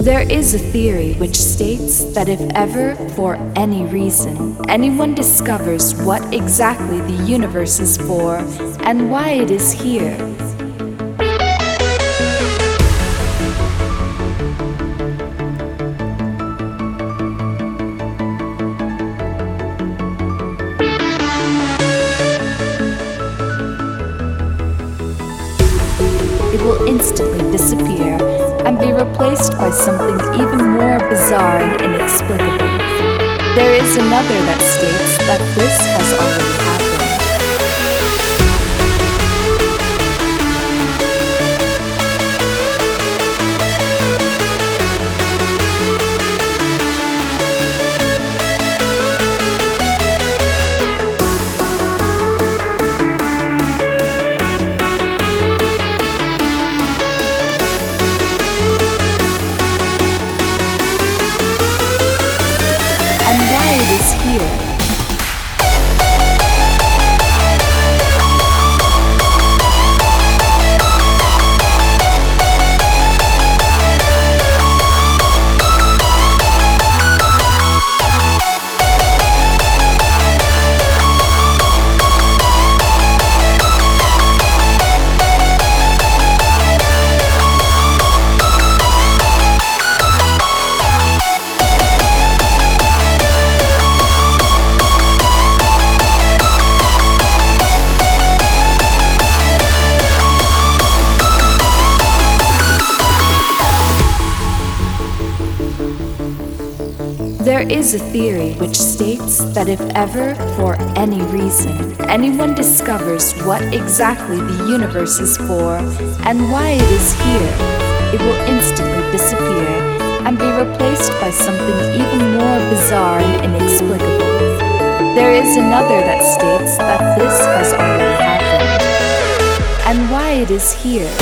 There is a theory which states that if ever, for any reason, anyone discovers what exactly the universe is for and why it is here, it will instantly disappear and be replaced by something even more bizarre and inexplicable. There is another that states that this has already happened. And why it is here. There is a theory which states that if ever, for any reason, anyone discovers what exactly the universe is for and why it is here, it will instantly disappear and be replaced by something even more bizarre and inexplicable. There is another that states that this has already happened and why it is here.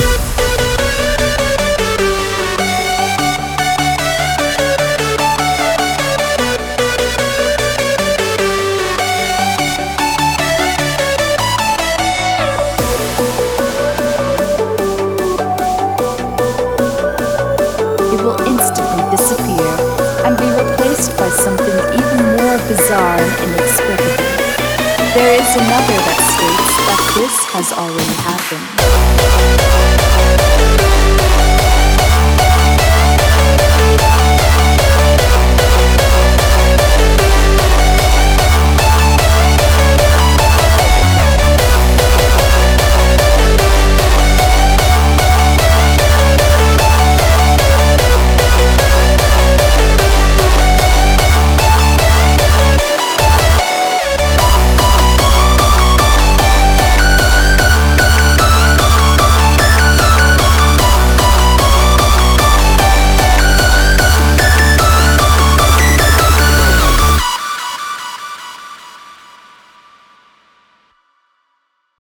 It will instantly disappear and be replaced by something even more bizarre and inexplicable. There is another that states that this has already happened.